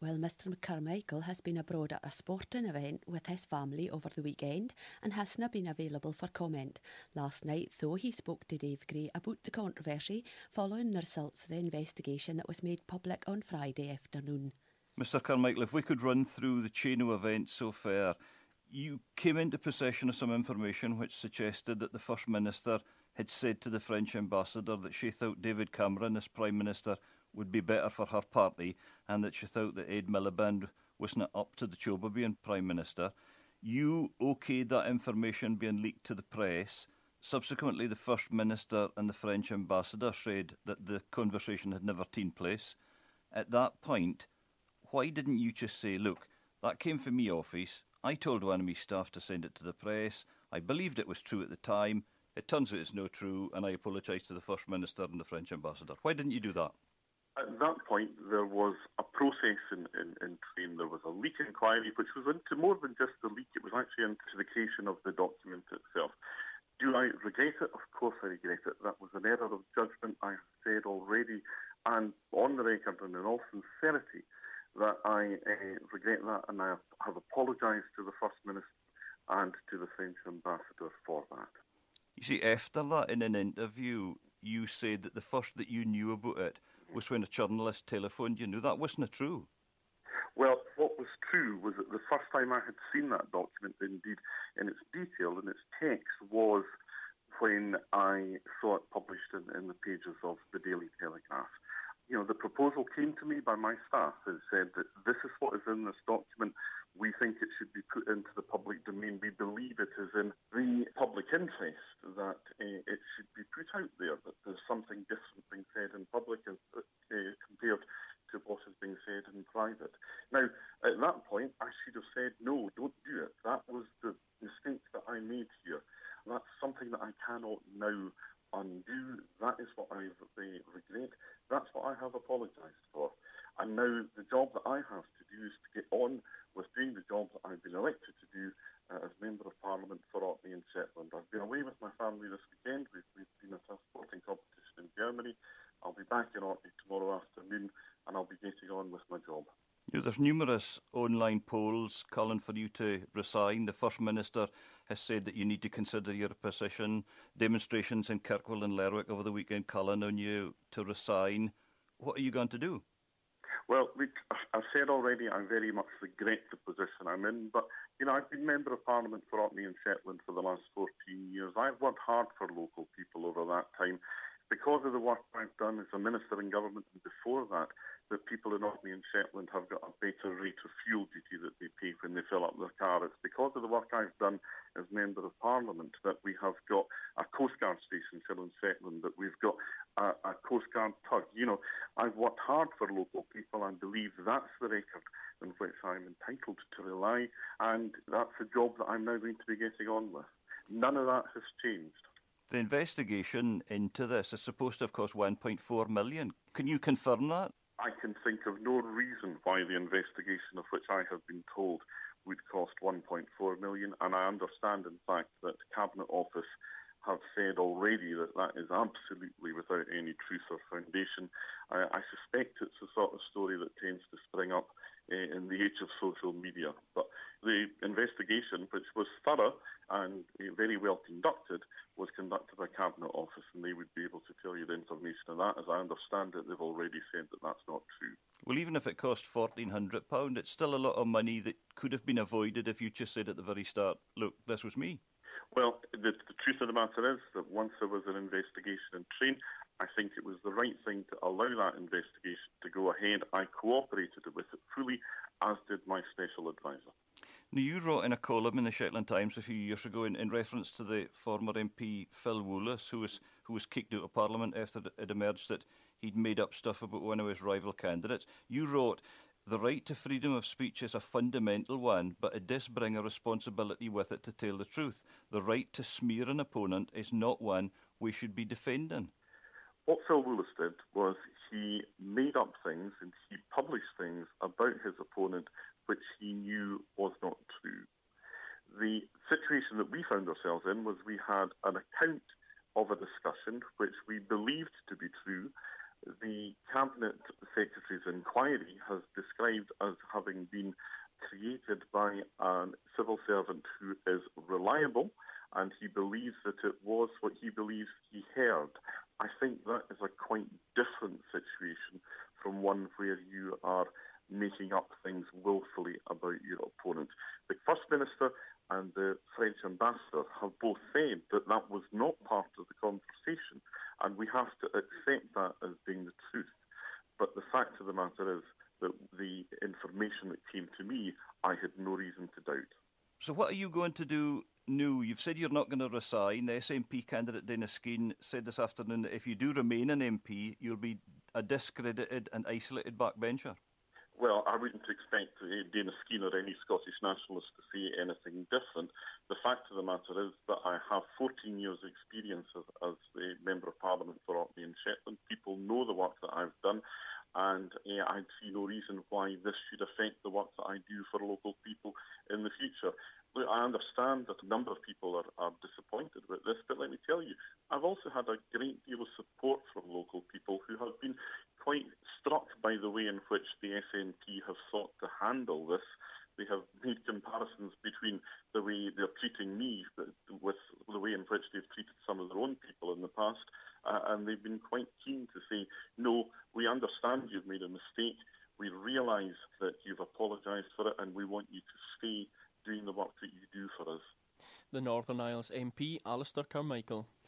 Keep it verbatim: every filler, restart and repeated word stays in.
Well, Mr Carmichael has been abroad at a sporting event with his family over the weekend and has not been available for comment. Last night, though, he spoke to Dave Gray about the controversy following the results of the investigation that was made public on Friday afternoon. Mr Carmichael, if we could run through the chain of events so far. You came into possession of some information which suggested that the First Minister had said to the French ambassador that she thought David Cameron as Prime Minister would be better for her party and that she thought that Ed Miliband wasn't up to the job of being Prime Minister. You okayed that information being leaked to the press. Subsequently, the First Minister and the French ambassador said that the conversation had never taken place. At that point, why didn't you just say, look, that came from me office, I told one of my staff to send it to the press, I believed it was true at the time, it turns out it's not true, and I apologise to the First Minister and the French ambassador. Why didn't you do that? At that point, there was a process in, in, in train. There was a leak inquiry, which was into more than just the leak. It was actually into the creation of the document itself. Do I regret it? Of course I regret it. That was an error of judgment, I have said already, and on the record and in all sincerity, that I uh, regret that, and I have apologised to the First Minister and to the French ambassador for that. You see, after that, in an interview, you said that the first that you knew about it was when a journalist telephoned you. Knew that wasn't true. Well, what was true was that the first time I had seen that document, indeed, in its detail, in its text, was when I saw it published in, in the pages of the Daily Telegraph. You know, the proposal came to me by my staff. It said that this is what is in this document. We think it should be put into the public domain. We believe it is in the public interest that uh, it should be put out there, that there's something different being said in public as, uh, compared to what is being said in private. Now, at that point, I should have said, no, don't do it. That was the mistake that I made here. That's something that I cannot now undo. That is what I regret. That's what I have apologised for. And now the job that I have to do is to get on with doing the job that I've been elected to do uh, as Member of Parliament for Orkney and Shetland. I've been away with my family this weekend. We've, we've been at a sporting competition in Germany. I'll be back in Orkney tomorrow afternoon and I'll be getting on with my job. Yeah, there's numerous online polls calling for you to resign. The First Minister has said that you need to consider your position. Demonstrations in Kirkwall and Lerwick over the weekend calling on you to resign. What are you going to do? Well, we, I've said already I very much regret the position I'm in, but, you know, I've been Member of Parliament for Orkney and Shetland for the last fourteen years. I've worked hard for local people over that time. Because of the work I've done as a Minister in Government and before that, the people in Orkney and Shetland have got a better rate of fuel duty that they pay when they fill up their car. It's because of the work I've done as Member of Parliament that we have got a Coast Guard station here in Shetland, that we've got a, a Coast Guard tug. You know, I've worked hard for local people and believe that's the record in which I'm entitled to rely, and that's the job that I'm now going to be getting on with. None of that has changed. The investigation into this is supposed to have cost one point four million dollars. Can you confirm that? I can think of no reason why the investigation of which I have been told would cost one point four million dollars, and I understand, in fact, that the Cabinet Office have said already that that is absolutely without any truth or foundation. I, I suspect it's the sort of story that tends to spring up uh, in the age of social media. But the investigation, which was thorough and uh, very well conducted, was conducted by Cabinet Office, and they would be able to tell you the information on that. As I understand it, they've already said that that's not true. Well, even if it cost fourteen hundred pounds, it's still a lot of money that could have been avoided if you just said at the very start, look, this was me. Well, the, the truth of the matter is that once there was an investigation in train, I think it was the right thing to allow that investigation to go ahead. I cooperated with it fully, as did my special advisor. Now, you wrote in a column in the Shetland Times a few years ago in, in reference to the former M P Phil Woolas, who was who was kicked out of Parliament after it emerged that he'd made up stuff about one of his rival candidates. You wrote, the right to freedom of speech is a fundamental one, but it does bring a responsibility with it to tell the truth. The right to smear an opponent is not one we should be defending. What Phil Woolas did was he made up things and he published things about his opponent which he knew was not true. The situation that we found ourselves in was we had an account of a discussion which we believed to be true, the Cabinet Secretary's inquiry has described as having been created by a civil servant who is reliable, and he believes that it was what he believes he heard. I think that is a quite different situation from one where you are making up things willfully about your opponent. The First Minister and the French Ambassador have both said that that was not part of the conversation, and we have to accept that as being the truth. But the fact of the matter is that the information that came to me, I had no reason to doubt. So what are you going to do now? You've said you're not going to resign. The S N P candidate Dana Skene said this afternoon that if you do remain an M P, you'll be a discredited and isolated backbencher. Well, I wouldn't expect Dana Skene or any Scottish nationalist to say anything different. The fact of the matter is that I have fourteen years' experience as, as the Member of Parliament for Orkney and Shetland. People know the work that I've done, and uh, I see no reason why this should affect the work that I do for local people in the future. Look, I understand that a number of people are, are disappointed with this, but let me tell you, I've also had a great deal of support from local people who have been quite struck by the way in which the S N P have sought to handle this. They have made comparisons between the way they're treating me with the way in which they've treated some of their own people in the past, uh, and they've been quite keen to say, no, we understand you've made a mistake, we realise that you've apologised for it, and we want you to stay doing the work that you do for us. The Northern Isles M P, Alistair Carmichael.